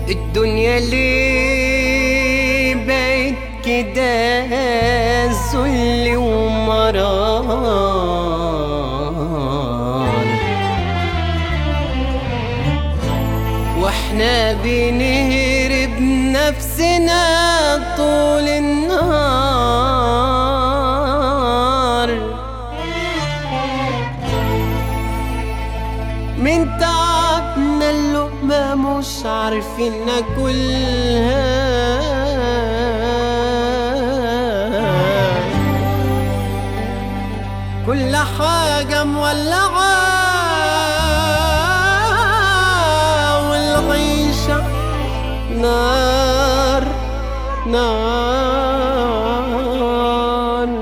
الدنيا ليه بقت كده ذل ومرار، واحنا بنهرب نفسنا طول النهار من تعبنا اللقمة مش عارفين ناكلها. كل حاجة مولعة والعيشة نار نار.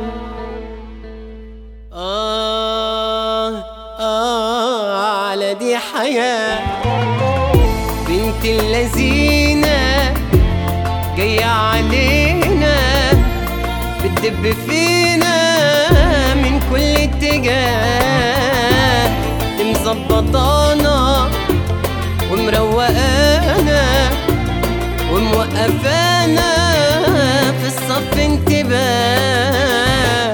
على دي حياة بنت اللذينة جاية علينا بتدب فينا من كل اتجاه، مظبطانا ومروقانا وموقفانا في الصف انتباه.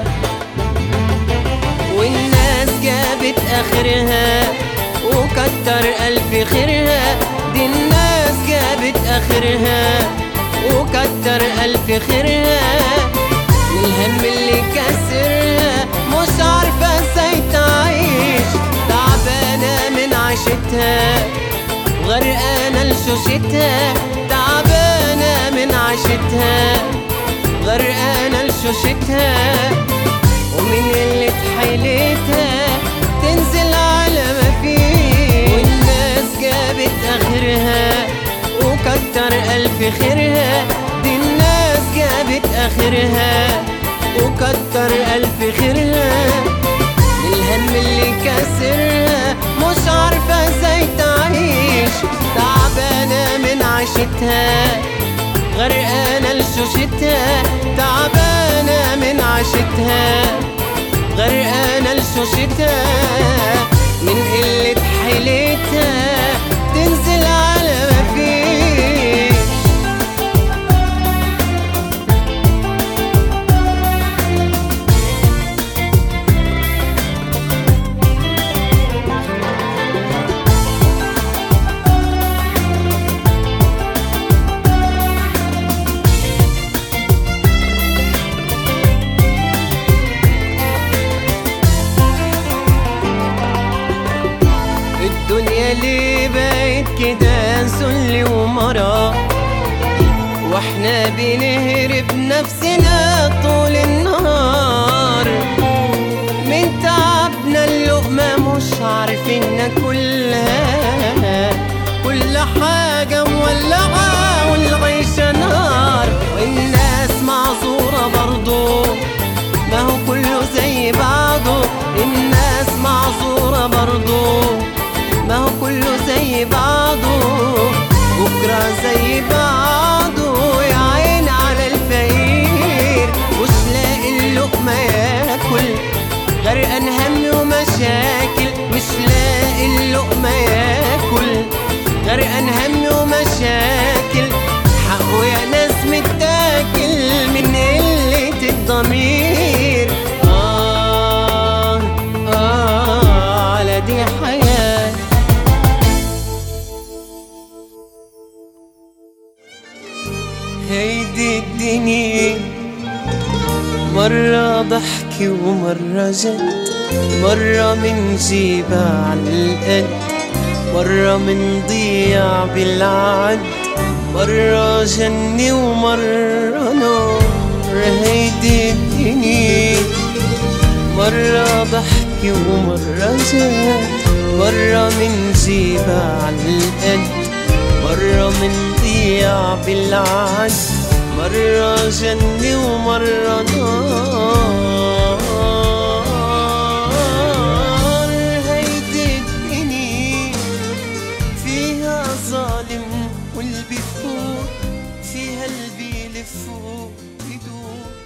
والناس جابت اخرها وكتر الف خيرها، دي الناس جابت اخرها وكتر الف خيرها. الهم اللي كسرها مش عارفة ازاي تعيش، تعبانة من عيشتها وغرقانة لشوشتها، تعبانة من عيشتها غرقانة لشوشتها. ومن قلة حيلتها تنزل على ما فيه. والناس جابت اخرها وكتر الف خيرها، دي الناس جابت اخرها وكتر الف خيرها. الهم اللي كسرها مش عارفة ازاي تعيش، تعبانة من عيشتها غرقانة لشوشتها، تعبانة من عيشتها غرقانة لشوشتها. من قلة حيلتها تنزل على ما فيش. الدنيا ليه بقت كده ذل ومرار، واحنا بنهرب نفسنا طول النهار من تعبنا اللقمة مش عارفين ناكلها. كل حاجة مولعة والعيشة نار، والناس معذورة برضو ما هو كله زي بعضه. الناس معذورة برضو ما هو كله زي بعضه، بكرة زي بعضه. يا عين على الفقير مش لاقي اللقمة ياكل، غرقان هم ومشاكل مش لاقي اللقمة ياكل، غرقان هم ومشاكل. حقه يا ناس متاكل من قلة الضمير. على دي حياة هيدي الدنيا مرة ضحك ومرة جد، مرة منجيبها عالقد، مرة منضيع بالعد، مرة جنة ومرة نار. هيدي الدنيا مرة ضحك ومرة جد، مرة منجيبها عالقد، مرة منضيع بالعد، مرة جنة ومرة نار. هيدي الدنيا فيها ظالم واللي بيفوق، فيها اللي بيلف ويدور.